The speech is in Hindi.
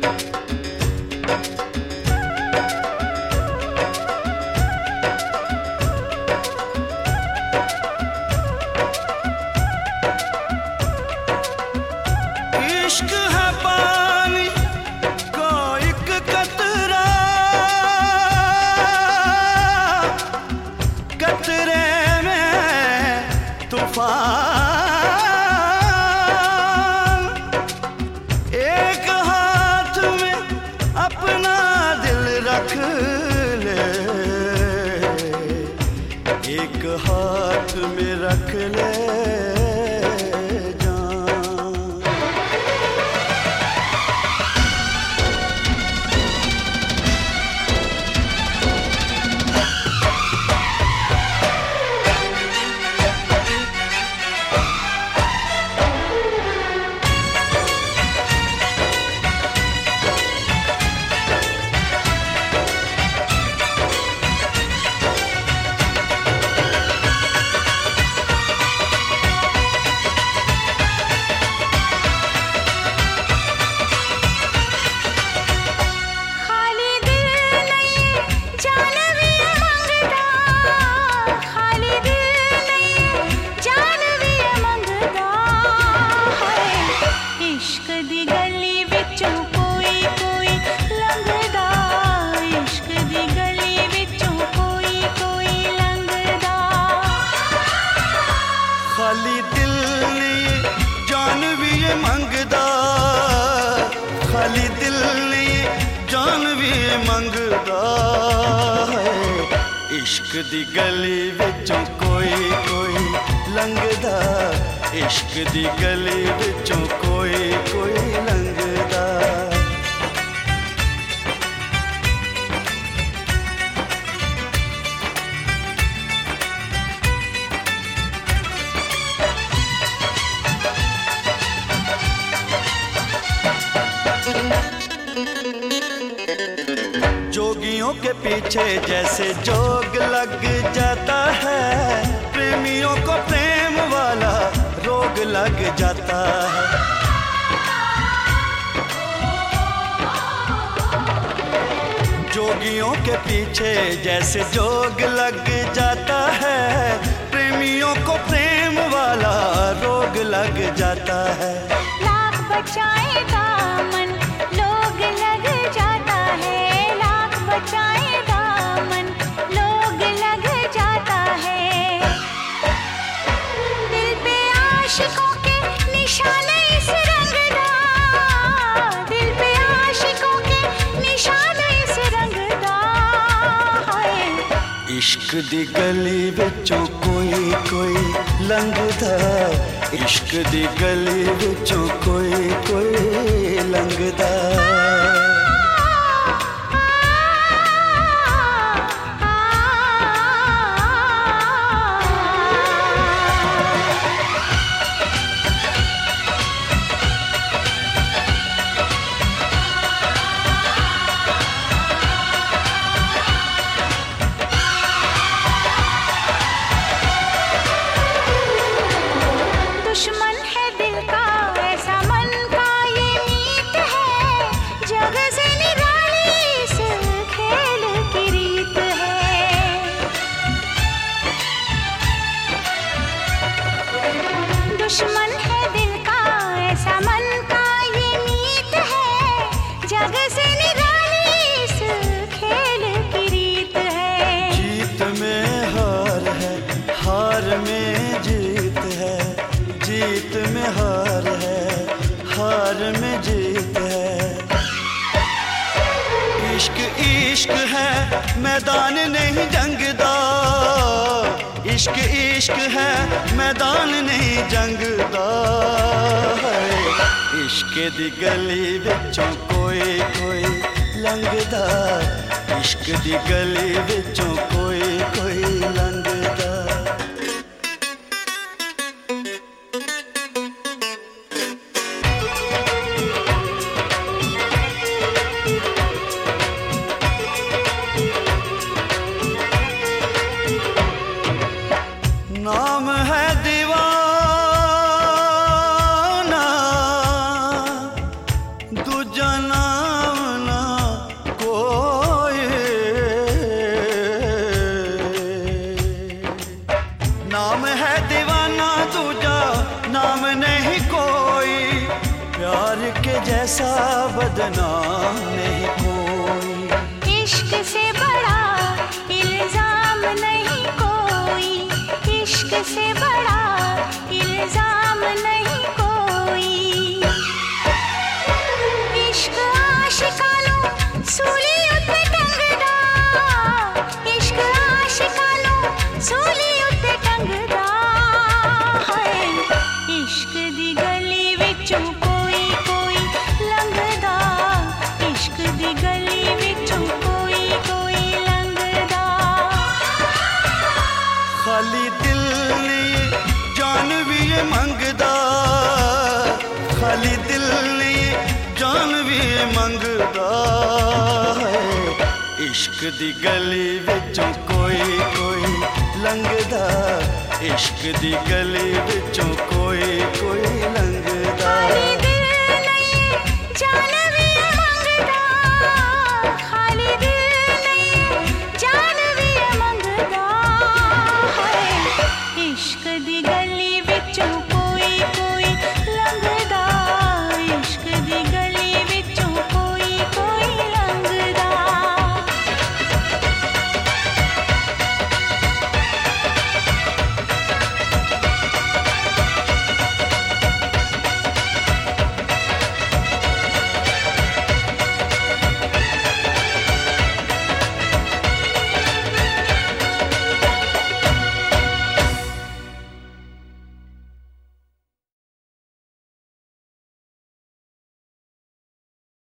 इश्क है पानी को एक कतरा, कतरे में तूफान। एक हाथ में अपना दिल रख ले, एक हाथ में रख ले खाली दिल नहीं जान भी ये मंगदा, खाली दिल नहीं जान भी ये मंगदा है। इश्क दी गली विचों कोई कोई लंघदा, इश्क दी गली विचों कोई कोई लंघदा। जोगियों के पीछे जैसे जोग लग जाता है, प्रेमियों को प्रेम वाला रोग लग जाता है। जोगियों के पीछे जैसे जोग लग जाता है, प्रेमियों को प्रेम वाला रोग लग जाता है। लाख बचाएगा मन लोग लग जाता है, लाख बचाएगा मन लोग लग जाता है। दिल पे आशिकों के निशाने इस रंगदा, दिल पे आशिकों के निशाने इस रंगदा है। इश्क दी गली विचों कोई कोई लंघदा, इश्क दी गली विचों कोई कोई लंघदा। दुश्मन है दिल का ऐसा मन का ये मीत है, जग से निराली इस खेल की रीत है। दुश्मन है दिल का ऐसा मन का ये मीत है, जग से निराली इस खेल की रीत है। जीत में हार है, हार में जीत है, जीत में हार है, हार में जीत है। इश्क इश्क है मैदान नहीं जंगदा, इश्क इश्क है मैदान नहीं जंगदा है। इश्क दी गली विचों कोई कोई लंघदा, इश्क दी गली विचों कोई कोई लंघदा। नाम है दीवाना, दूजा नाम ऐसा बदनाम नहीं कोई। इश्क से बड़ा इल्जाम नहीं कोई, इश्क से बड़ा इल्जाम नहीं कोई। इश्क आशिकानू सूली उत्ते टंगदा, इश्क आशिकानू सूली उत्ते टंगदा है। इश्क दी गली विचों कोई कोई लंघदा, इश्क दी गली विचों कोई कोई लंघदा। खाली दिल ने जान भी ये मंगदा, खाली दिल ने जान भी ये मंगदा है। इश्क दी गली विचों कोई कोई लंघदा, इश्क दी गली विचों कोई कोई लंघदा।